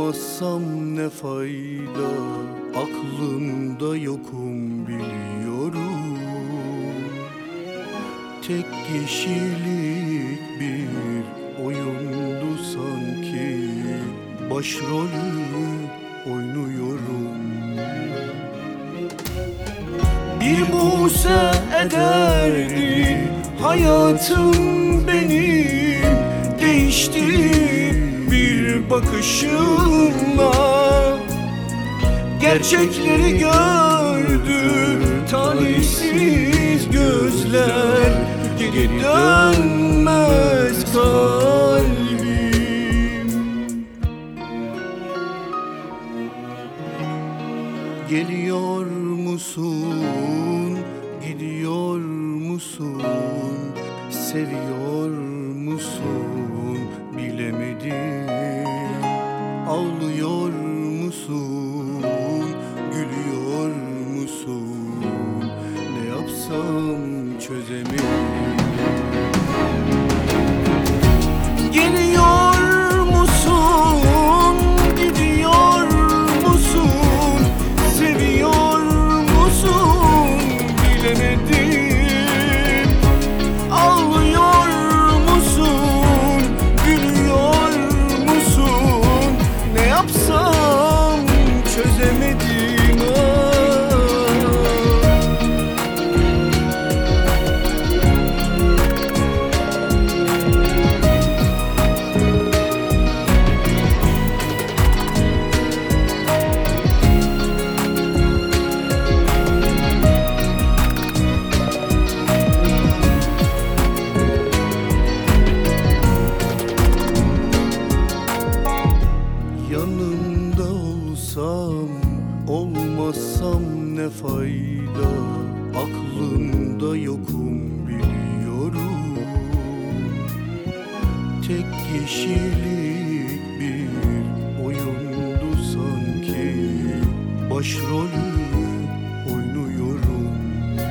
Olmazsam ne fayda, aklımda yokum biliyorum. Tek kişilik bir oyundu sanki, başrolü oynuyorum. Bir buğse ederdi hayatım benim, değişti bir bakışınla. Gerçekleri gördü talihsiz gözler, geri dönmez kalbim. Geliyor musun, gidiyor musun, seviyor musun bilemedim. Ağlıyor musun, gülüyor musun, ne yapsam çözemedim. Geliyor musun, gidiyor musun, seviyor musun bilemedim. Ağlıyor musun, gülüyor musun, ne yapsam çözemedim. Yanımda olsam, olmazsam ne fayda, aklımda yokum biliyorum. Tek kişilik bir oyundu sanki, başrolü oynuyorum.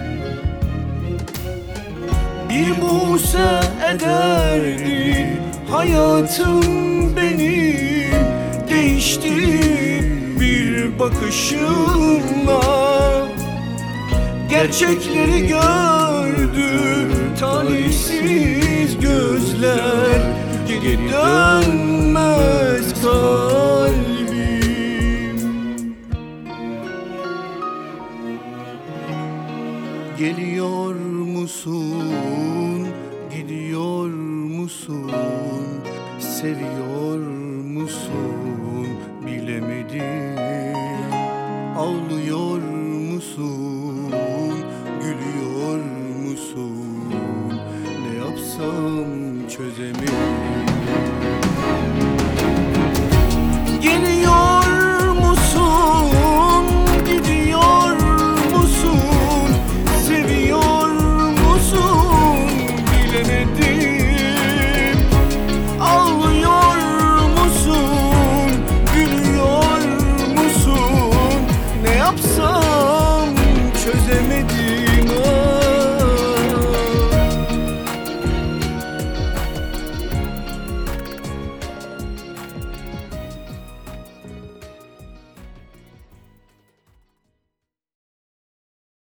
Bir buğse ederdi hayatım benim, değişti bir bakışınla. Gerçekleri gördü talihsiz gözler, geri dönmez kalbim. Geliyor musun, gidiyor musun, seviyor musun bilemedim. Ağlıyor